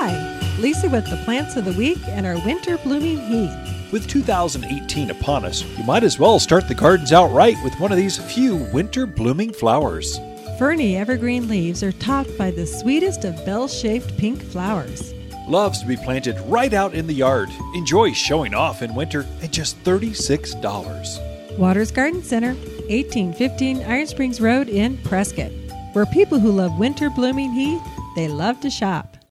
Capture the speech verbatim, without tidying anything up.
Hi, Lisa with the Plants of the Week and our winter blooming heath. With two thousand eighteen upon us, you might as well start the gardens out right with one of these few winter blooming flowers. Ferny evergreen leaves are topped by the sweetest of bell-shaped pink flowers. Loves to be planted right out in the yard. Enjoy showing off in winter at just thirty-six dollars. Waters Garden Center, eighteen fifteen Iron Springs Road in Prescott, where people who love winter blooming heath, they love to shop.